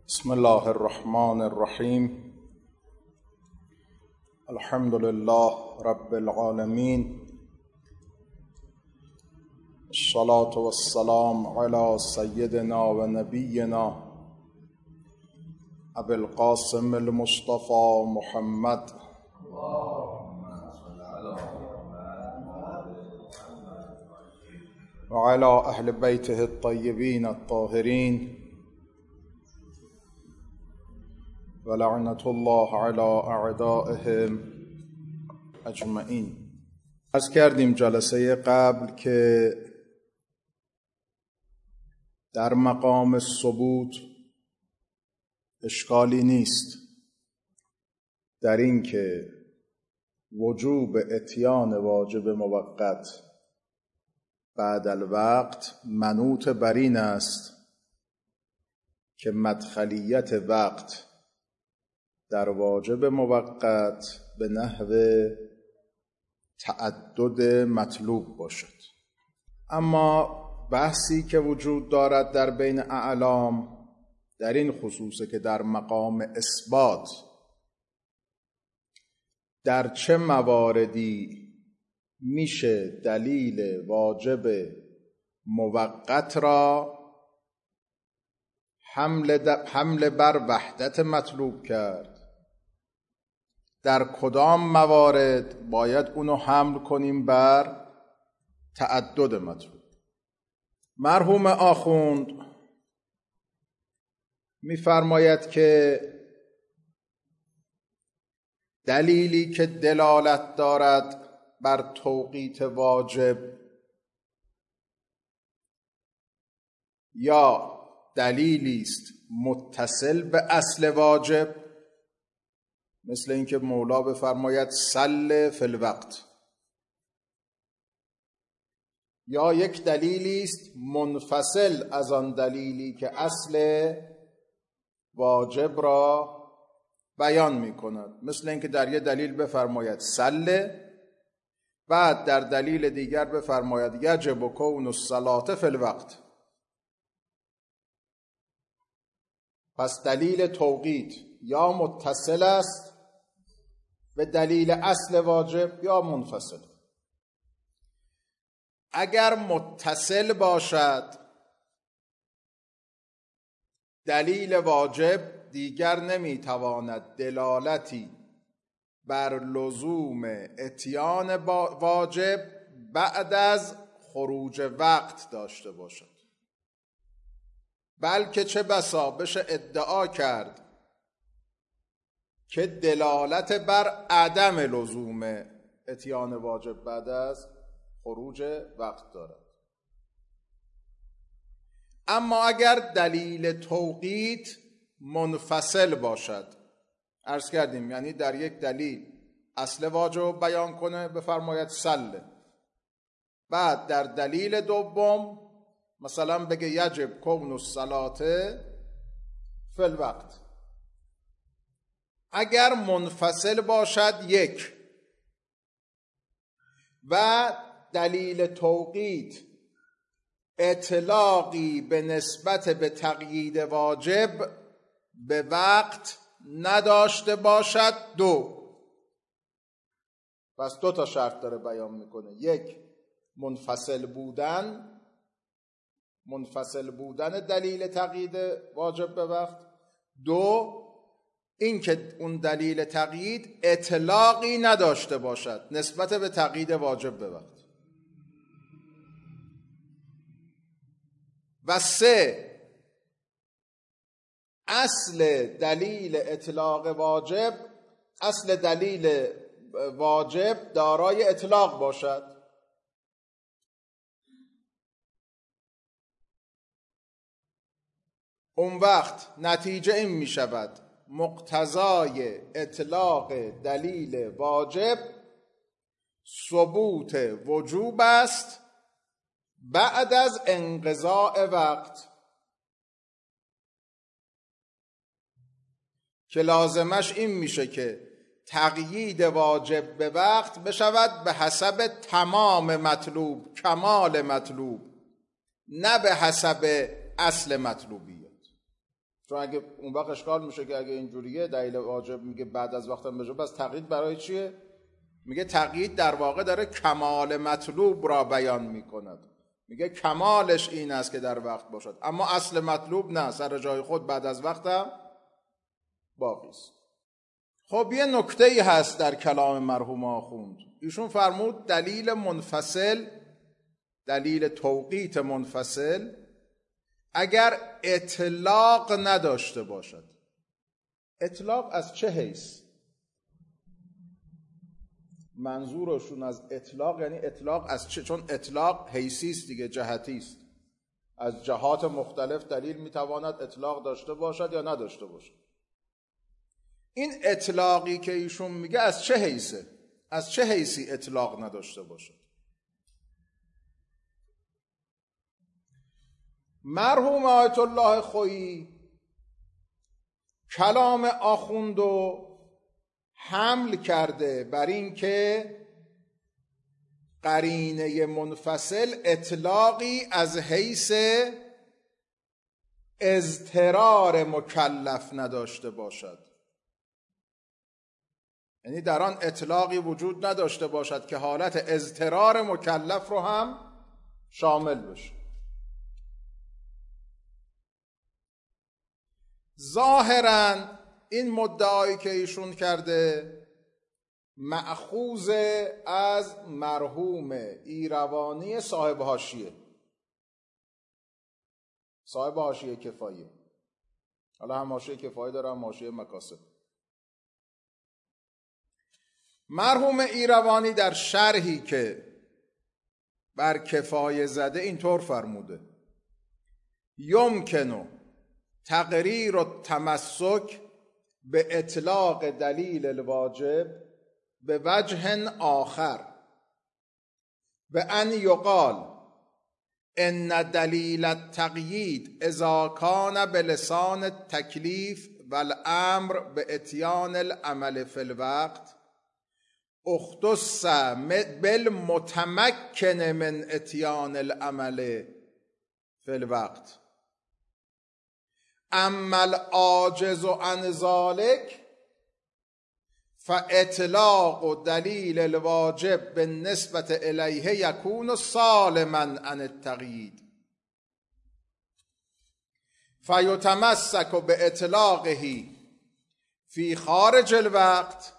بسم الله الرحمن الرحیم. الحمد لله رب العالمین. الصلاة والسلام على سیدنا و نبینا ابی القاسم المصطفى محمد و علی اهل بیته الطیبین الطاهرین و لعنت الله علی اعدائهم اجمعین. عرض کردیم جلسه قبل که در مقام ثبوت اشکالی نیست در این که وجوب اتیان واجب موقت بعد الوقت منوط بر این است که مدخلیت وقت در واجب موقت به نحو تعدد مطلوب باشد. اما بحثی که وجود دارد در بین اعلام در این خصوصه که در مقام اثبات در چه مواردی میشه دلیل واجب موقت را حمل بر وحدت مطلوب کرد، در کدام موارد باید اونو حمل کنیم بر تعدد مطلوب. مرحوم آخوند می‌فرماید که دلیلی که دلالت دارد بر توقیت واجب یا دلیلی است متصل به اصل واجب، مثل اینکه مولا بفرماید صل فی الوقت، یا یک دلیلی است منفصل از آن دلیلی که اصل واجب را بیان می کند، مثل اینکه در یک دلیل بفرماید صل، بعد در دلیل دیگر بفرماید یجب کون الصلاة فی الوقت. پس دلیل توقیت یا متصل است به دلیل اصل واجب یا منفصل. اگر متصل باشد دلیل واجب دیگر نمیتواند دلالتی بر لزوم اتیان واجب بعد از خروج وقت داشته باشد، بلکه چه بسا بشه ادعا کرد که دلالت بر عدم لزوم اتیان واجب بعد از خروج وقت دارد. اما اگر دلیل توقیت منفصل باشد، عرض کردیم یعنی در یک دلیل اصل واجب بیان کنه بفرماید صل، بعد در دلیل دوم مثلا بگه یجب کون الصلاة فی الوقت. اگر منفصل باشد یک و دلیل توقیت اطلاقی به نسبت به تقیید واجب به وقت نداشته باشد دو. پس دو تا شرط داره بیان میکنه: یک، منفصل بودن دلیل تقیید واجب به وقت، دو، این که اون دلیل تقیید اطلاقی نداشته باشد نسبت به تقیید واجب به وقت، و سه، اصل دلیل واجب دارای اطلاق باشد. اون وقت نتیجه این می شود مقتضای اطلاق دلیل واجب ثبوت وجوب است بعد از انقضاء وقت، که لازمش این میشه که تقیید واجب به وقت بشود به حسب تمام مطلوب، کمال مطلوب، نه به حسب اصل مطلوبیت. چون اگه اون وقت اشکال میشه که اگه اینجوریه دلیل واجب میگه بعد از وقت بجا، بس تقیید برای چیه؟ میگه تقیید در واقع داره کمال مطلوب را بیان میکند، میگه کمالش این است که در وقت باشد، اما اصل مطلوب نه، سر جای خود بعد از وقتم باقی است. خب یه نکته‌ای هست در کلام مرحوم آخوند. ایشون فرمود دلیل منفصل، دلیل توقیت منفصل اگر اطلاق نداشته باشد. اطلاق از چه حیث؟ منظورشون از اطلاق یعنی اطلاق از چه؟ چون اطلاق حیثی است دیگه، جهتی است. از جهات مختلف دلیل میتواند اطلاق داشته باشد یا نداشته باشد. این اطلاقی که ایشون میگه از چه حیثه؟ از چه حیثی اطلاق نداشته باشد؟ مرحوم آیت الله خویی کلام آخوندو حمل کرده بر این که قرینه منفصل اطلاقی از حیث اضطرار مکلف نداشته باشد، یعنی در آن اطلاقی وجود نداشته باشد که حالت اضطرار مکلف رو هم شامل بشه. ظاهراً این مدعایی که ایشون کرده مأخوذ از مرحوم ایروانی صاحب حاشیه، صاحب حاشیه کفایه. حالا هم حاشیه کفایه داره هم حاشیه مکاسب. مرحوم ایروانی در شرحی که بر کفایه زده اینطور فرموده: یمکنو تقریر و تمسک به اطلاق دلیل الواجب به وجه آخر به ان یقال ان دلیل التقیید اذا کان بلسان التکلیف والامر به اتیان العمل فی الوقت اختص بالمتمکن من اتیان العمل فی الوقت، اما العاجز عن ذلک فاطلاق دلیل الواجب بالنسبة الیه یکون سالما عن التقیید فیتمسک باطلاقه فی خارج الوقت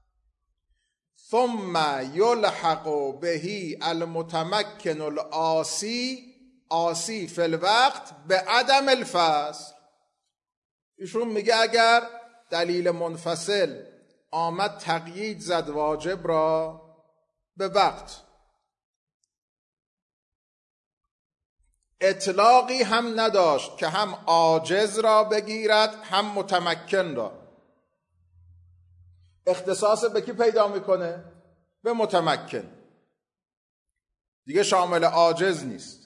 ثم یلحق به المتمکن العاصی فی الوقت به عدم الفصل. ایشون میگه اگر دلیل منفصل آمد تقیید زد واجب را به وقت، اطلاقی هم نداشت که هم عاجز را بگیرد هم متمکن را، اختصاص به کی پیدا میکنه؟ به متمکن، دیگه شامل عاجز نیست.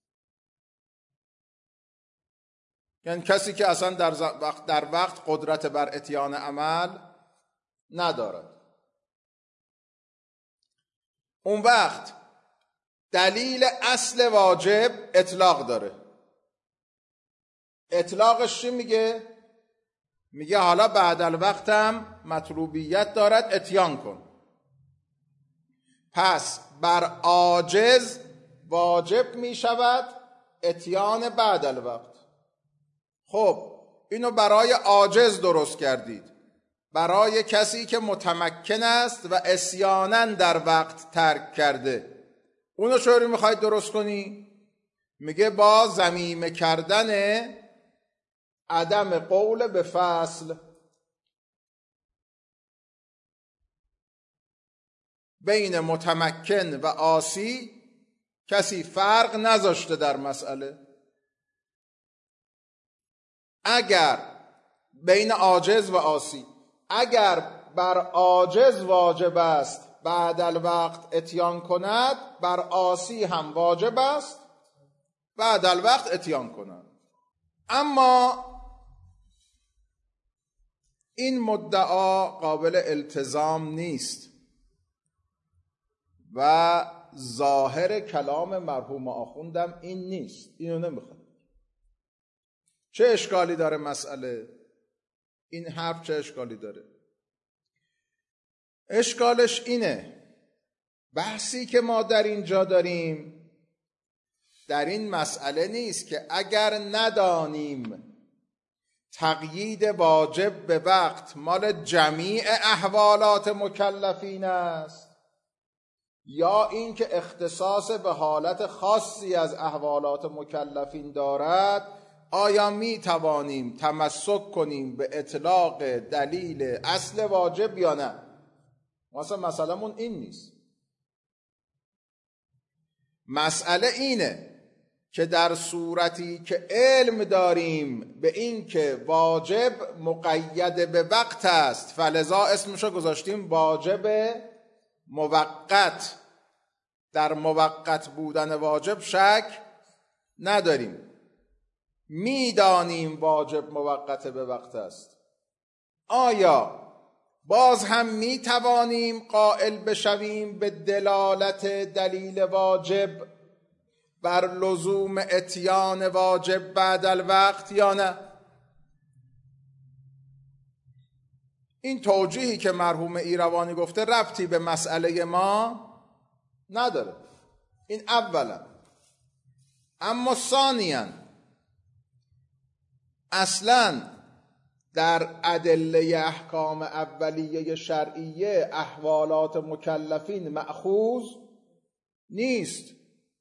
یعنی کسی که اصلا در وقت قدرت بر اتیان عمل ندارد. اون وقت دلیل اصل واجب اطلاق داره. اطلاقش چی میگه؟ میگه حالا بعد الوقت هم مطلوبیت دارد، اتیان کن. پس بر عاجز واجب میشود اتیان بعد الوقت. خب اینو برای عاجز درست کردید، برای کسی که متمکن است و عصیاناً در وقت ترک کرده، اونو چطوری میخواید درست کنی؟ میگه با ضمیمه کردن عدم قول به فصل بین متمکن و عاصی، کسی فرق نذاشته در مسئله. اگر بین عاجز و عاصی، اگر بر عاجز واجب است بعد الوقت اتیان کند، بر عاصی هم واجب است بعد الوقت اتیان کند. اما این مدعا قابل التزام نیست و ظاهر کلام مرحوم آخوندم این نیست، اینو نمیخواد. چه اشکالی داره مسئله؟ این حرف چه اشکالی داره؟ اشکالش اینه بحثی که ما در اینجا داریم در این مسئله نیست که اگر ندانیم تقیید واجب به وقت مال جمیع احوالات مکلفین است یا این که اختصاص به حالت خاصی از احوالات مکلفین دارد، آیا می توانیم تمسک کنیم به اطلاق دلیل اصل واجب یا نه؟ مسئله‌مون این نیست. مسئله اینه که در صورتی که علم داریم به این که واجب مقید به وقت است، فلذا اسمشو گذاشتیم واجب موقت، در موقت بودن واجب شک نداریم، میدانیم واجب موقت به وقت است، آیا باز هم میتوانیم قائل بشویم به دلالت دلیل واجب بر لزوم اتیان واجب بعد الوقت یا نه؟ این توجیهی که مرحوم ایروانی گفته ربطی به مسئله ما نداره. این اولا. اما ثانیاً اصلاً در ادله احکام اولیه شرعیه احوالات مکلفین مأخوذ نیست.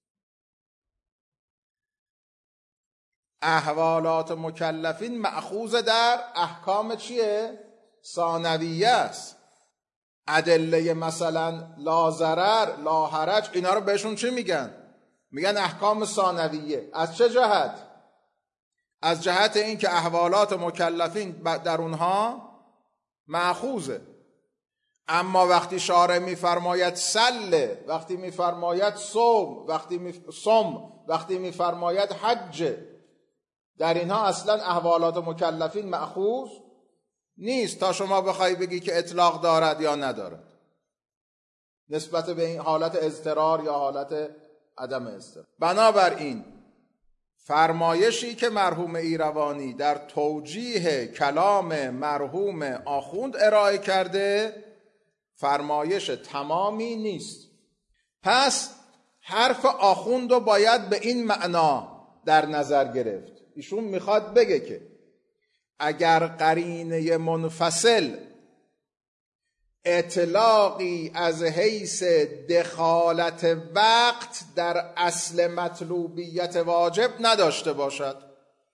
احوالات مکلفین مأخوذ در احکام چیه؟ ثانویه است. ادله مثلا لا ضرر، لا حرج، اینا رو بهشون چی میگن؟ میگن احکام ثانویه. از چه جهت؟ از جهت این که احوالات مکلفین در اونها مأخوذه. اما وقتی شارع میفرماید سله، وقتی میفرماید صوم، وقتی میفرماید حج، در اینها اصلا احوالات مکلفین مأخوذ نیست تا شما بخوای بگی که اطلاق دارد یا ندارد نسبت به این حالت اضطرار یا حالت عدم اضطرار. بنابراین فرمایشی که مرحوم ایروانی در توجیه کلام مرحوم آخوند ارائه کرده فرمایش تمامی نیست. پس حرف آخوند رو باید به این معنا در نظر گرفت. ایشون میخواد بگه که اگر قرینه منفصل اطلاقی از حیث دخالت وقت در اصل مطلوبیت واجب نداشته باشد،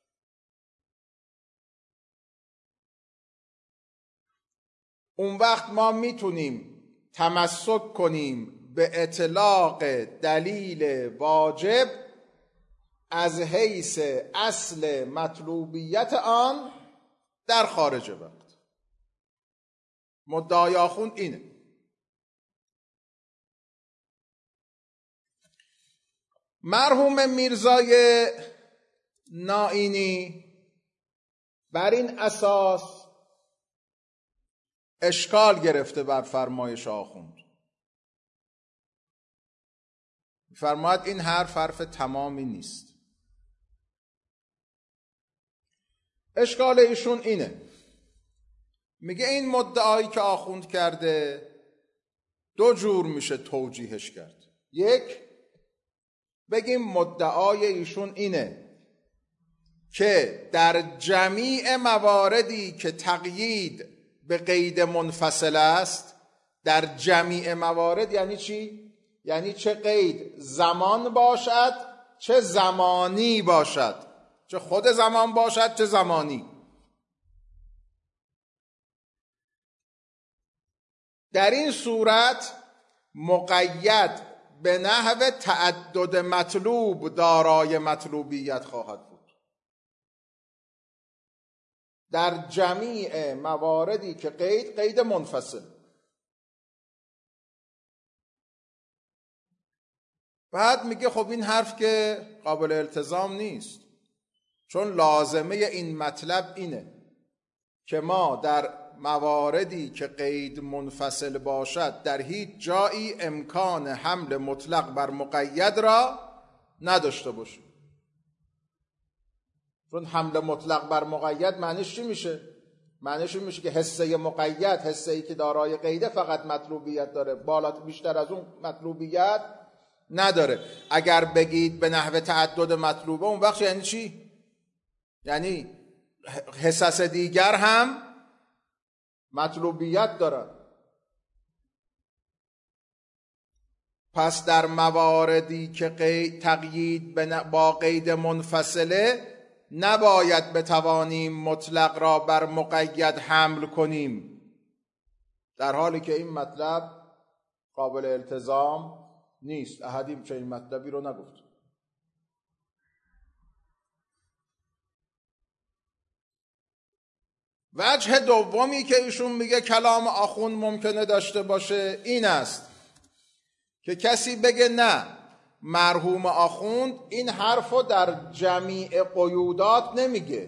اون وقت ما میتونیم تمسک کنیم به اطلاق دلیل واجب از حیث اصل مطلوبیت آن در خارج وقت. مدعای آخوند اینه. مرحوم میرزای نائینی بر این اساس اشکال گرفته بر فرمایش آخوند. فرماید این حرف تمامی نیست. اشکال ایشون اینه، میگه این مدعایی که آخوند کرده دو جور میشه توجیهش کرد. یک، بگیم مدعای ایشون اینه که در جمیع مواردی که تقیید به قید منفصل است، در جمیع موارد یعنی چی؟ یعنی چه قید زمان باشد چه زمانی باشد، چه خود زمان باشد چه زمانی. در این صورت مقید به نحو تعدد مطلوب دارای مطلوبیت خواهد بود. در جمیع مواردی که قید منفصل. بعد میگه خب این حرف که قابل التزام نیست، چون لازمه این مطلب اینه که ما در مواردی که قید منفصل باشد در هیچ جایی امکان حمل مطلق بر مقید را نداشته باشیم. چون حمل مطلق بر مقید معنیش چی میشه؟ معنیش میشه که حصه مقید، حصه‌ای که دارای قیده، فقط مطلوبیت داره، بالا بیشتر از اون مطلوبیت نداره. اگر بگید به نحو تعدد مطلوبه، اون بخش یعنی چی؟ یعنی حصص دیگر هم مطلوبیت دارن. پس در مواردی که تقیید با قید منفصله، نباید بتوانیم مطلق را بر مقید حمل کنیم، در حالی که این مطلب قابل التزام نیست. احدی چه این مطلبی رو نگفت. وجه دومی که ایشون میگه کلام آخوند ممکنه داشته باشه این است که کسی بگه نه، مرحوم آخوند این حرفو در جمیع قیودات نمیگه،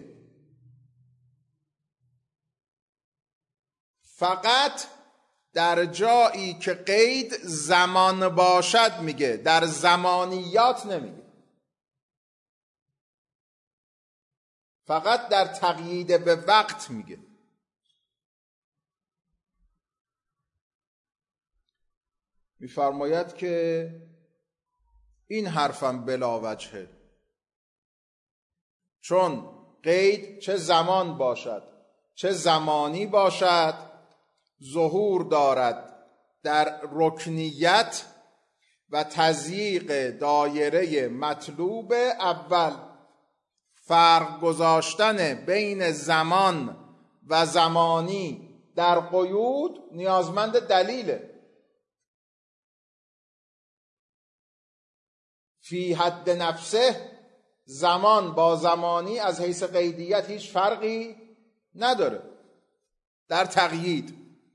فقط در جایی که قید زمان باشد میگه، در زمانیات نمیگه، فقط در تقیید به وقت میگه. میفرماید که این حرفم بلا وجهه، چون قید چه زمان باشد چه زمانی باشد ظهور دارد در رکنیت و تضییق دایره مطلوب اول. فرق گذاشتن بین زمان و زمانی در قیود نیازمند دلیله. فی حد نفسه زمان با زمانی از حیث قیدیت هیچ فرقی نداره در تقیید،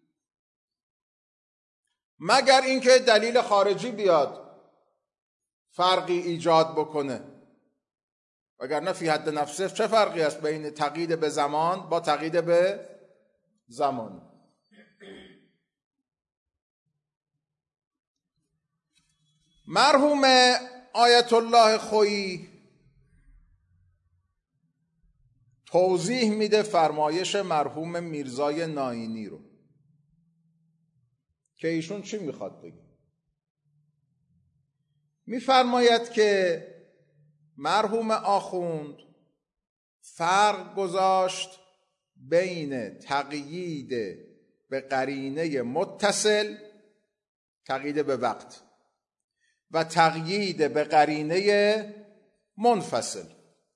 مگر اینکه دلیل خارجی بیاد فرقی ایجاد بکنه. وگرنه فی حد نفسه چه فرقی است بین تقیید به زمان با تقیید به زمانی؟ مرحوم آیت الله خویی توضیح میده فرمایش مرحوم میرزای ناینی رو که ایشون چی میخواد بگه. میفرماید که مرحوم آخوند فرق گذاشت بین تقیید به قرینه متصل، تقیید به وقت، و تقیید به قرینه منفصل.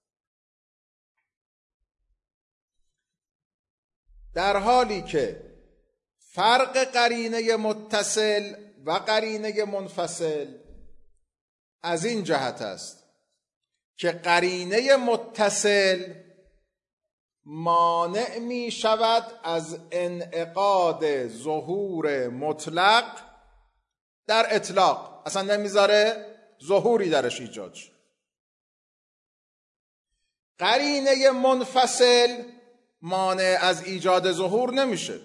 در حالی که فرق قرینه متصل و قرینه منفصل از این جهت است که قرینه متصل مانع می شود از انعقاد ظهور مطلق در اطلاق، اصلا نمیذاره ظهوری درش ایجاد شه. قرینه منفصل مانع از ایجاد ظهور نمیشه،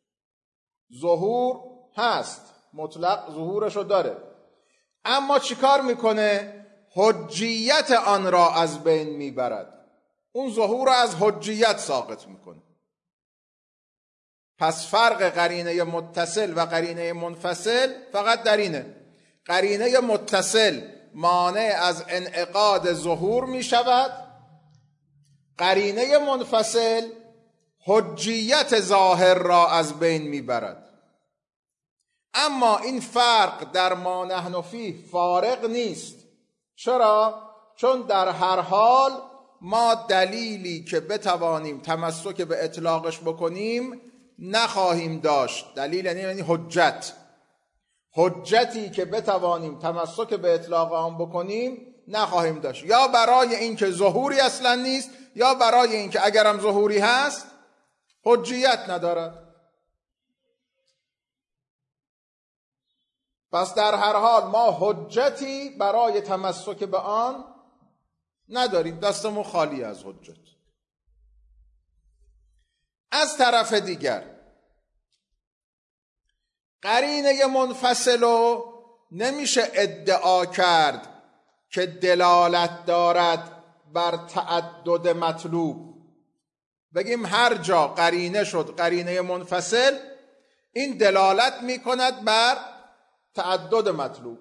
ظهور هست، مطلق ظهورشو داره، اما چیکار میکنه؟ حجیت آن را از بین میبرد، اون ظهور را از حجیت ساقط میکنه. پس فرق قرینه متصل و قرینه منفصل فقط در اینه: قرینه متصل مانع از انعقاد ظهور میشود، قرینه منفصل حجیت ظاهر را از بین میبرد. اما این فرق در ما نحن فیه فارق نیست. چرا؟ چون در هر حال ما دلیلی که بتوانیم تمسک به اطلاقش بکنیم نخواهیم داشت. دلیل یعنی حجت، حجتی که بتوانیم تمسک به اطلاق آن بکنیم نخواهیم داشت، یا برای اینکه ظهوری اصلا نیست، یا برای اینکه اگرم ظهوری هست حجیت ندارد. پس در هر حال ما حجتی برای تمسک به آن نداریم، دستمون خالی از حجت. از طرف دیگر قرینه منفصل رو نمیشه ادعا کرد که دلالت دارد بر تعدد مطلوب. بگیم هر جا قرینه شد قرینه منفصل، این دلالت می کند بر تعدد مطلوب.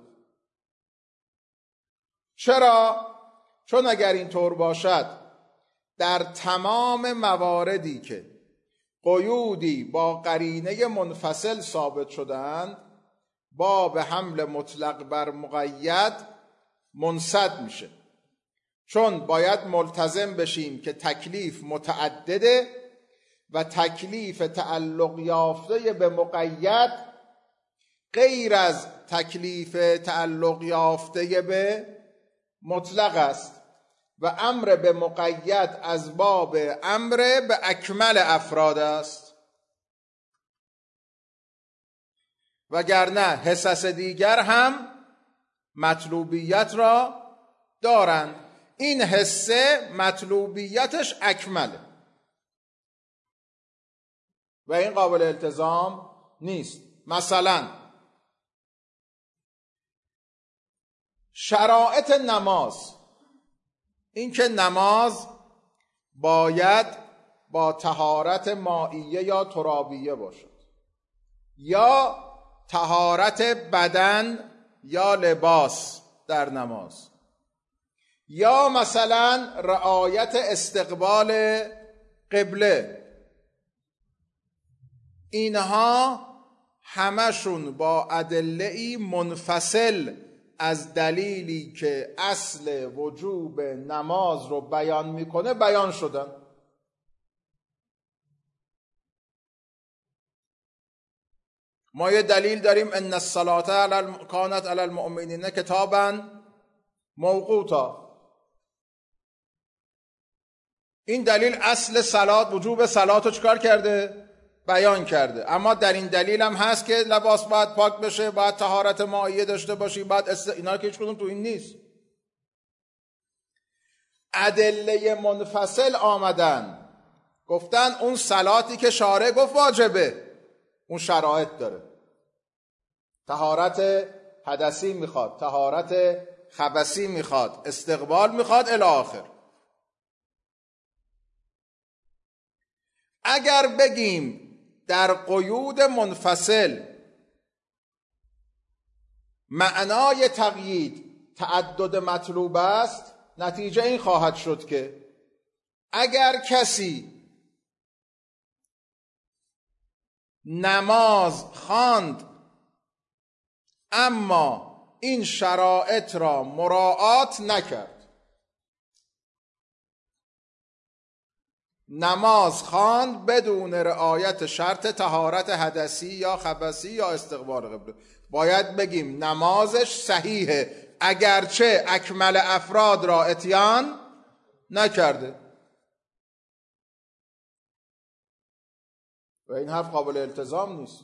چرا؟ چون اگر اینطور باشد در تمام مواردی که قیودی با قرینه منفصل ثابت شدند، باب حمل مطلق بر مقید منسد میشه، چون باید ملتزم بشیم که تکلیف متعدده و تکلیف تعلق یافته به مقید غیر از تکلیف تعلق یافته به مطلق است و امر به مقید از باب امر به اکمل افراد است. وگرنه حصص دیگر هم مطلوبیت را دارند. این حصه مطلوبیتش اکمله و این قابل التزام نیست. مثلا شرایط نماز، این که نماز باید با طهارت مائیه یا ترابیه باشد، یا طهارت بدن یا لباس در نماز، یا مثلا رعایت استقبال قبله، اینها همشون با ادله‌ای منفصل از دلیلی که اصل وجوب نماز رو بیان میکنه بیان شدن. ما یه دلیل داریم ان الصلاة کانت علی المؤمنین کتابا موقوتا. این دلیل اصل صلات، وجوب صلات رو چکار کرده؟ بیان کرده. اما در این دلیل هم هست که لباس باید پاک بشه، باید طهارت مائیه داشته باشی، باید اینا که هیچ کدوم تو این نیست. ادله منفصل آمدن گفتن اون صلاتی که شارع گفت واجبه اون شرایط داره، طهارت حدثی میخواد، طهارت خبثی میخواد، استقبال میخواد الی آخر. اگر بگیم در قیود منفصل معنای تقیید تعدد مطلوب است، نتیجه این خواهد شد که اگر کسی نماز خواند اما این شرایط را مراعات نکرد، نماز خواند بدون رعایت شرط طهارت حدثی یا خبثی یا استقبال قبله، باید بگیم نمازش صحیحه اگرچه اکمل افراد را اتیان نکرده. و این حرف قابل التزام نیست.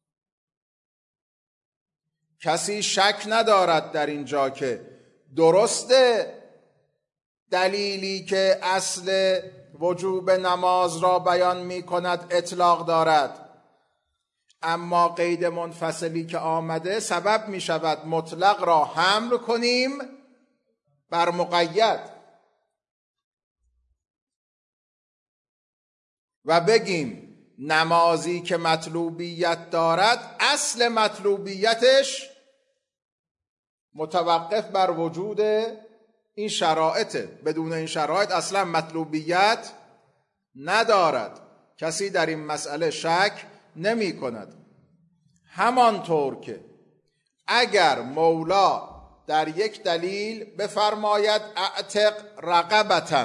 کسی شک ندارد در اینجا که درسته دلیلی که اصل وجوب نماز را بیان می کند اطلاق دارد، اما قید منفصلی که آمده سبب می شود مطلق را حمل کنیم بر مقید و بگیم نمازی که مطلوبیت دارد اصل مطلوبیتش متوقف بر وجود این شرایطه، بدون این شرایط اصلا مطلوبیت ندارد. کسی در این مسئله شک نمی کند. همانطور که اگر مولا در یک دلیل بفرماید اعتق رقبةً،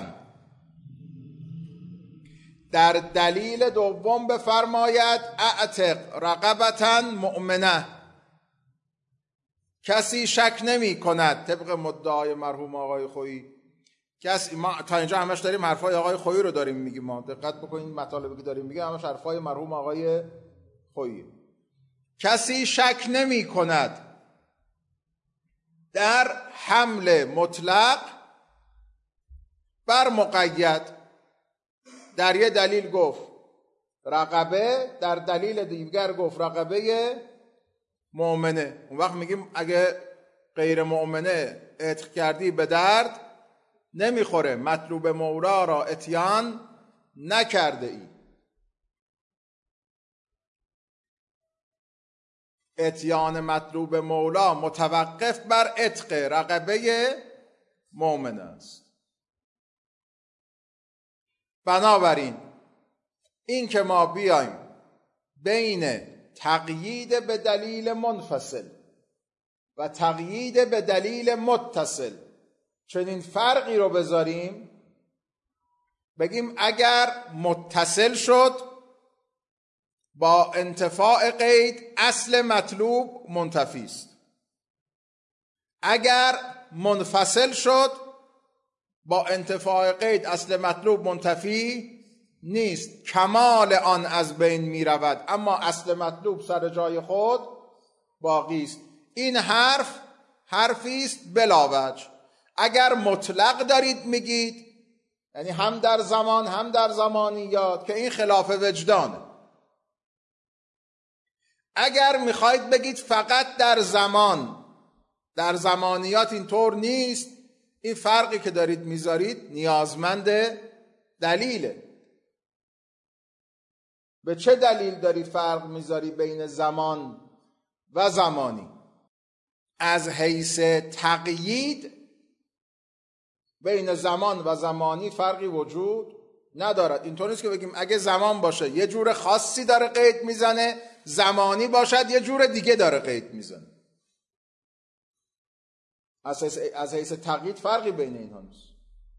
در دلیل دوم بفرماید اعتق رقبةً مؤمنه، کسی شک نمی کند طبق مدعای مرحوم آقای خویی. ما تا اینجا همش داریم حرفای آقای خویی رو داریم میگیم، ما دقت بکنید مطالبی که داریم میگیم همش حرفای مرحوم آقای خویی. کسی شک نمی کند در حمل مطلق بر مقید. در یه دلیل گفت رقبه، در دلیل دیگر گفت رقبه مؤمنه. اون وقت میگیم اگه غیر مؤمنه عتق کردی به درد نمیخوره مطلوب مولا را اتیان نکرده ای. اتیان مطلوب مولا متوقف بر عتق رقبه مؤمن است. بنابراین این که ما بیایم بین تقیید به دلیل منفصل و تقیید به دلیل متصل چنین فرقی رو بذاریم، بگیم اگر متصل شد با انتفاع قید اصل مطلوب منتفی است، اگر منفصل شد با انتفاع قید اصل مطلوب منتفی نیست، کمال آن از بین می رود اما اصل مطلوب سر جای خود باقی است. این حرفی است بلا وجه. اگر مطلق دارید میگید، یعنی هم در زمان هم در زمانیات، که این خلاف وجدانه. اگر میخواید بگید فقط در زمان، در زمانیات اینطور نیست، این فرقی که دارید میذارید نیازمند دلیله. به چه دلیل داری فرق میذاری بین زمان و زمانی؟ از حیث تقیید بین زمان و زمانی فرقی وجود ندارد. اینطور نیست که بگیم اگه زمان باشه یه جور خاصی داره قید میزنه، زمانی باشد یه جور دیگه داره قید میزنه. از حیث تقیید فرقی بین اینها نیست.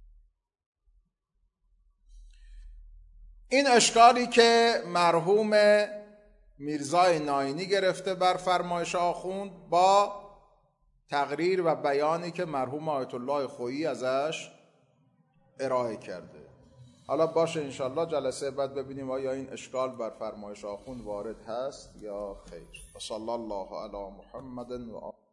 این اشکالی که مرحوم میرزای ناینی گرفته بر فرمایش آخوند با تقریر و بیانی که مرحوم آیت الله خویی ازش ارائه کرده. حالا باشه انشالله جلسه بعد ببینیم آیا این اشکال بر فرمایش آخوند وارد هست یا خیر. صلی الله علی محمد و